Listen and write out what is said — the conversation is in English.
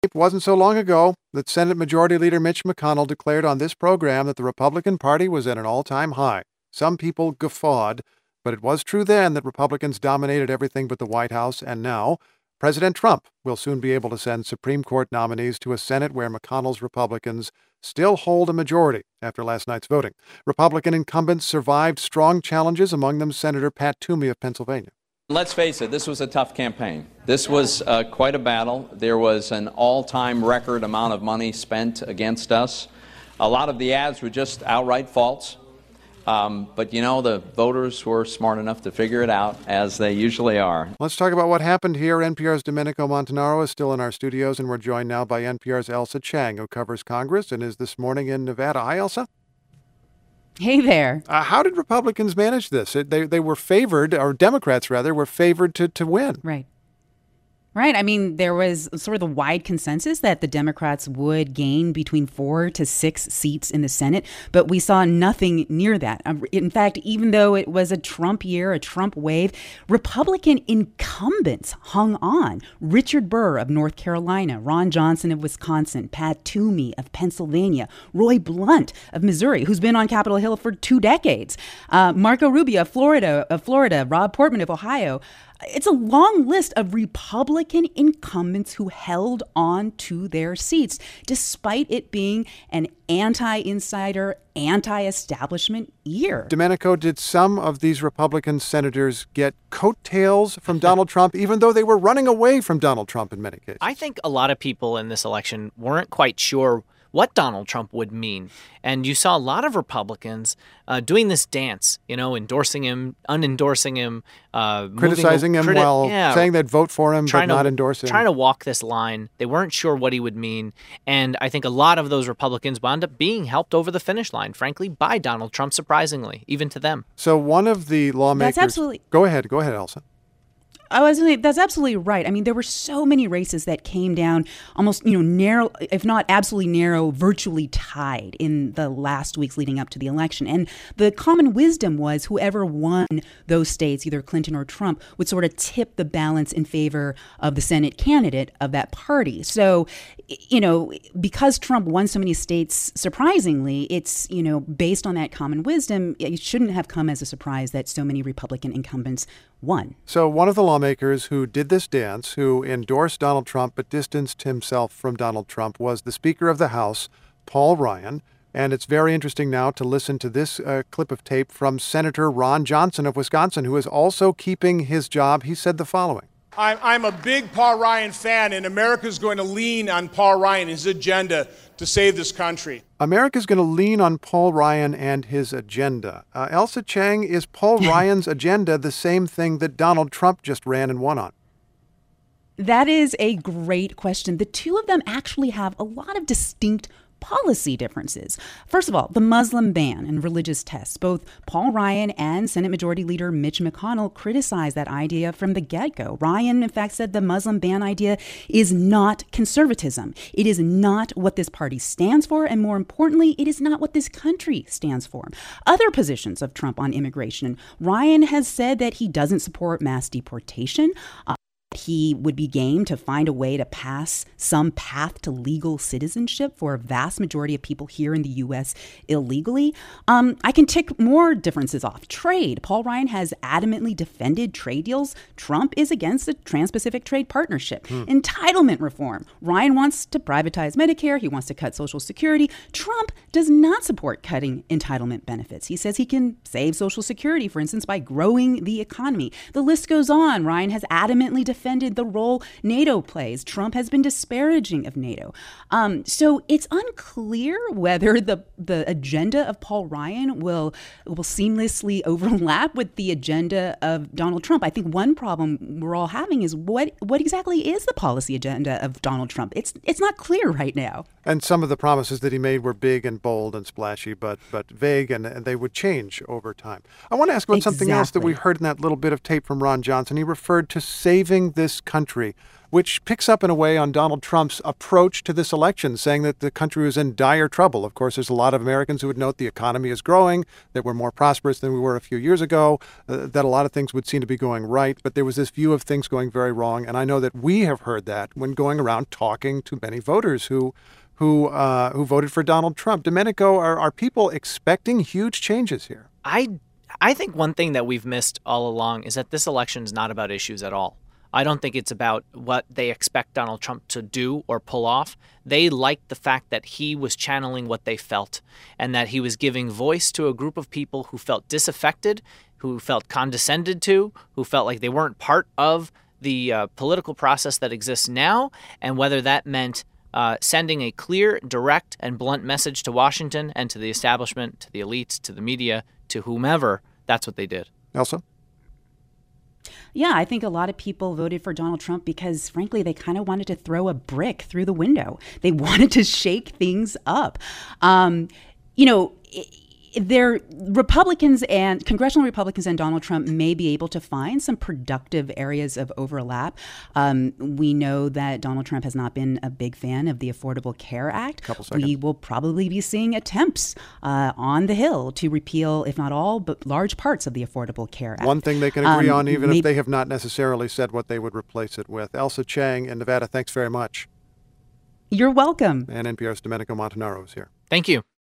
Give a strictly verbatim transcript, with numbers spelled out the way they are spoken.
It wasn't so long ago that Senate Majority Leader Mitch McConnell declared on this program that the Republican Party was at an all-time high. Some people guffawed, but it was true then that Republicans dominated everything but the White House, and now President Trump will soon be able to send Supreme Court nominees to a Senate where McConnell's Republicans still hold a majority after last night's voting. Republican incumbents survived strong challenges, among them Senator Pat Toomey of Pennsylvania. Let's face it, this was a tough campaign. This was uh, quite a battle. There was an all-time record amount of money spent against us. A lot of the ads were just outright false. Um, but, you know, the voters were smart enough to figure it out, as they usually are. Let's talk about what happened here. N P R's Domenico Montanaro is still in our studios, and we're joined now by N P R's Ailsa Chang, who covers Congress and is this morning in Nevada. Hi, Ailsa. Hey there. Uh, how did Republicans manage this? They they were favored, or Democrats rather, were favored to, to win. Right. Right. I mean, there was sort of the wide consensus that the Democrats would gain between four to six seats in the Senate, but we saw nothing near that. In fact, even though it was a Trump year, a Trump wave, Republican incumbents hung on. Richard Burr of North Carolina, Ron Johnson of Wisconsin, Pat Toomey of Pennsylvania, Roy Blunt of Missouri, who's been on Capitol Hill for two decades, uh, Marco Rubio of Florida, of Florida, Rob Portman of Ohio. It's a long list of Republican incumbents who held on to their seats, despite it being an anti-insider, anti-establishment year. Domenico, did some of these Republican senators get coattails from Donald Trump, even though they were running away from Donald Trump in many cases? I think a lot of people in this election weren't quite sure what Donald Trump would mean. And you saw a lot of Republicans uh, doing this dance, you know, endorsing him, unendorsing him. Uh, Criticizing moving, him criti- while yeah, saying they'd vote for him but not to, endorse him. Trying to walk this line. They weren't sure what he would mean. And I think a lot of those Republicans wound up being helped over the finish line, frankly, by Donald Trump, surprisingly, even to them. So one of the lawmakers... That's absolutely... Go ahead. Go ahead, Ailsa. I was that's absolutely right. I mean, there were so many races that came down almost, you know, narrow, if not absolutely narrow, virtually tied in the last weeks leading up to the election. And the common wisdom was whoever won those states, either Clinton or Trump, would sort of tip the balance in favor of the Senate candidate of that party. So, you know, because Trump won so many states, surprisingly, it's, you know, based on that common wisdom, it shouldn't have come as a surprise that so many Republican incumbents won. So one of the lawmakers who did this dance, who endorsed Donald Trump but distanced himself from Donald Trump, was the Speaker of the House, Paul Ryan. And it's very interesting now to listen to this uh, clip of tape from Senator Ron Johnson of Wisconsin, who is also keeping his job. He said the following. I'm, I'm a big Paul Ryan fan, and America's going to lean on Paul Ryan, his agenda to save this country. America's going to lean on Paul Ryan and his agenda. Uh, Ailsa Chang, is Paul Ryan's agenda the same thing that Donald Trump just ran and won on? That is a great question. The two of them actually have a lot of distinct policy differences. First of all, the Muslim ban and religious tests. Both Paul Ryan and Senate Majority Leader Mitch McConnell criticized that idea from the get-go. Ryan, in fact, said the Muslim ban idea is not conservatism. It is not what this party stands for, and more importantly, it is not what this country stands for. Other positions of Trump on immigration. Ryan has said that he doesn't support mass deportation. Uh, He would be game to find a way to pass some path to legal citizenship for a vast majority of people here in the U S illegally. Um, I can tick more differences off. Trade. Paul Ryan has adamantly defended trade deals. Trump is against the Trans-Pacific Trade Partnership. Hmm. Entitlement reform. Ryan wants to privatize Medicare. He wants to cut Social Security. Trump does not support cutting entitlement benefits. He says he can save Social Security, for instance, by growing the economy. The list goes on. Ryan has adamantly defended defended the role NATO plays. Trump has been disparaging of NATO. Um, so it's unclear whether the the agenda of Paul Ryan will will seamlessly overlap with the agenda of Donald Trump. I think one problem we're all having is what what exactly is the policy agenda of Donald Trump? It's it's not clear right now. And some of the promises that he made were big and bold and splashy, but but vague, and, and they would change over time. I want to ask about exactly. something else that we heard in that little bit of tape from Ron Johnson. He referred to saving this country. which picks up in a way on Donald Trump's approach to this election, saying that the country was in dire trouble. Of course, there's a lot of Americans who would note the economy is growing, that we're more prosperous than we were a few years ago, uh, that a lot of things would seem to be going right. But there was this view of things going very wrong. And I know that we have heard that when going around talking to many voters who who uh, who voted for Donald Trump. Domenico, are, are people expecting huge changes here? I I think one thing that we've missed all along is that this election is not about issues at all. I don't think it's about what they expect Donald Trump to do or pull off. They liked the fact that he was channeling what they felt and that he was giving voice to a group of people who felt disaffected, who felt condescended to, who felt like they weren't part of the uh, political process that exists now, and whether that meant uh, sending a clear, direct, and blunt message to Washington and to the establishment, to the elites, to the media, to whomever. That's what they did. Elsa? Yeah, I think a lot of people voted for Donald Trump because, frankly, they kind of wanted to throw a brick through the window. They wanted to shake things up. Um, you know, there, Republicans and congressional Republicans and Donald Trump may be able to find some productive areas of overlap. Um, we know that Donald Trump has not been a big fan of the Affordable Care Act. Couple seconds. We will probably be seeing attempts uh, on the Hill to repeal, if not all, but large parts of the Affordable Care Act. One thing they can agree Um, on, even maybe- if they have not necessarily said what they would replace it with. Elsa Chang in Nevada, thanks very much. You're welcome. And N P R's Domenico Montanaro is here. Thank you.